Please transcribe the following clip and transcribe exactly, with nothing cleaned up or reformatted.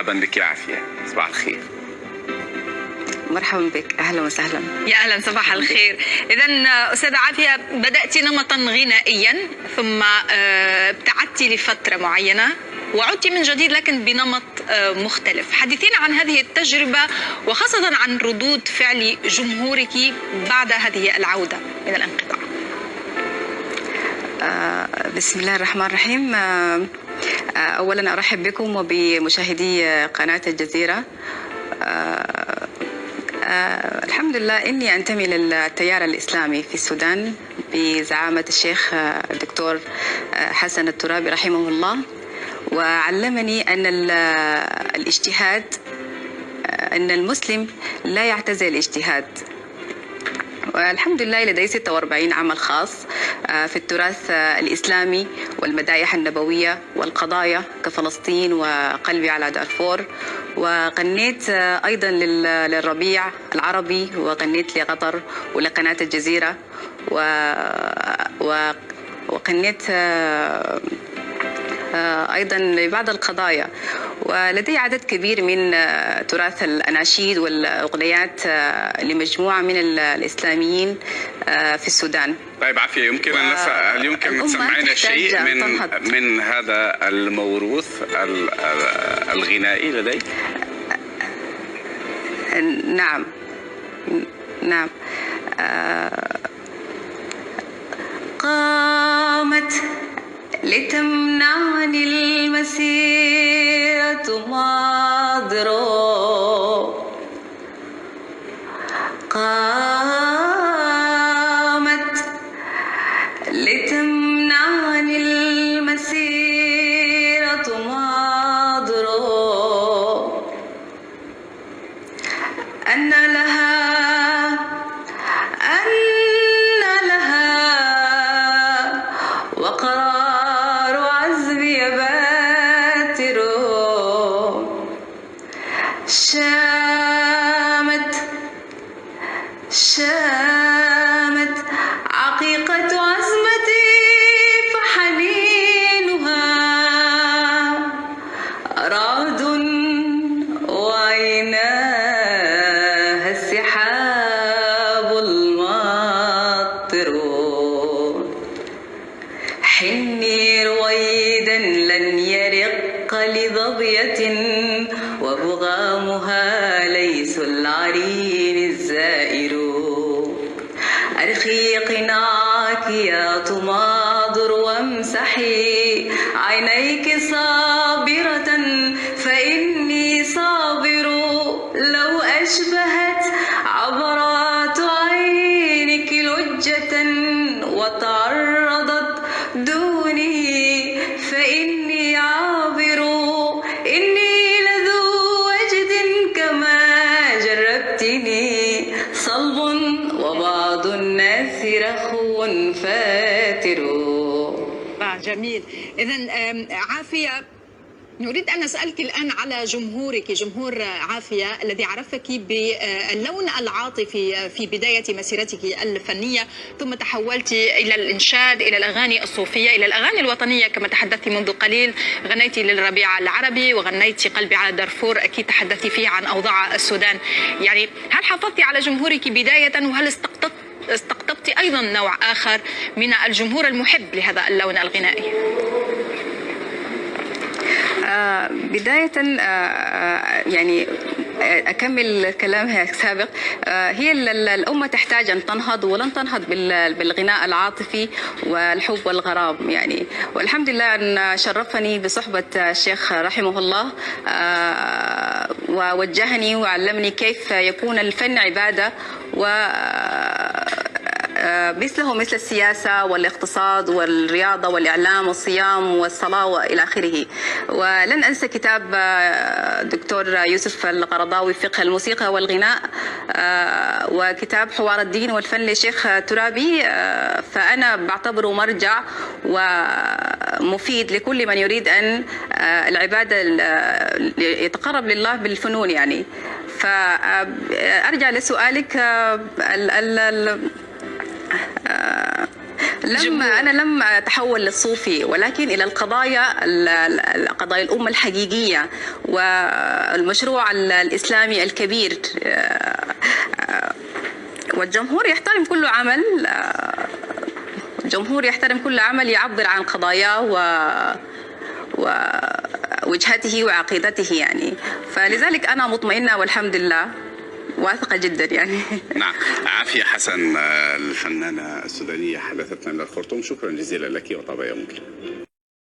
مرحبا بك يا عافية، صباح الخير. مرحبا بك، اهلا وسهلا. يا اهلا، صباح الخير. اذا استاذه عافيه، بدات نمطا غنائيا ثم ابتعدتي لفتره معينه وعدتي من جديد لكن بنمط مختلف. حدثينا عن هذه التجربه وخاصه عن ردود فعل جمهورك بعد هذه العوده من الانقطاع. بسم الله الرحمن الرحيم. اولا ارحب بكم وبمشاهدي قناه الجزيره. آه الحمد لله إني أنتمي للتيار الإسلامي في السودان بزعامة الشيخ الدكتور حسن الترابي رحمه الله، وعلمني أن الاجتهاد، أن المسلم لا يعتزل الاجتهاد. والحمد لله لدي ستة وأربعين عمل خاص في التراث الإسلامي والمدايح النبوية والقضايا كفلسطين وقلبي على دارفور، وغنيت أيضا للربيع العربي، وغنيت لقطر ولقناة الجزيرة، وغنيت أيضا لبعض القضايا. ولدي عدد كبير من تراث الأناشيد والأغنيات لمجموعة من الإسلاميين في السودان. طيب عافية، يمكن أن هل يمكن تسمعينا شيء من تنهض. من هذا الموروث الغنائي لديك؟ نعم نعم. قامت لتمنعني المسيرة ماضرو، قامت لتمنعني المسيرة ماضرو، أن لها أن لها وقرار شامت شامت عقيقة عزمتي فحنينها رعد وعيناها السحاب الماطر، حني رويدا لن يرق لظبية وبغامها ليس العرين الزائر، أرخي قناعك يا تماضر وامسحي عينيك صابرة فإني صابر، لو أشبهت عبرات عينك لجة وتعرضت دوني فإني عابر، إني صلب وبعض الناس رخو فاتر. جميل. إذن عافية، نريد أن نسألك الآن على جمهورك، جمهور عافية الذي عرفك باللون العاطفي في بداية مسيرتك الفنية، ثم تحولت إلى الإنشاد، إلى الأغاني الصوفية، إلى الأغاني الوطنية كما تحدثت منذ قليل. غنيتي للربيع العربي وغنيتي قلبي على دارفور، أكيد تحدثتي فيه عن أوضاع السودان. يعني هل حافظتي على جمهورك بداية، وهل استقطبت استقطبت أيضا نوع آخر من الجمهور المحب لهذا اللون الغنائي؟ آه بداية آه يعني أكمل كلامها السابق. آه هي الأمة تحتاج أن تنهض، ولن تنهض بالغناء العاطفي والحب والغرام يعني. والحمد لله أن شرفني بصحبة الشيخ رحمه الله، آه ووجهني وعلمني كيف يكون الفن عبادة، و مثله مثل السياسة والاقتصاد والرياضة والإعلام والصيام والصلاة وإلى آخره. ولن أنسى كتاب دكتور يوسف القرضاوي فقه الموسيقى والغناء، وكتاب حوار الدين والفن للشيخ ترابي، فأنا بعتبره مرجع ومفيد لكل من يريد أن العبادة يتقرب لله بالفنون يعني. فأرجع لسؤالك، لم أنا لم أتحول للصوفي، ولكن إلى القضايا قضايا الأمة الحقيقية والمشروع الإسلامي الكبير. والجمهور يحترم كل عمل، الجمهور يحترم كل عمل يعبر عن قضاياه و ووجهته وعقيدته يعني. فلذلك أنا مطمئنة والحمد لله، واثقة جدا يعني. نعم. عافية حسن الفنانة السودانية حدثتنا من الخرطوم، شكرا جزيلا لك وطاب يومك.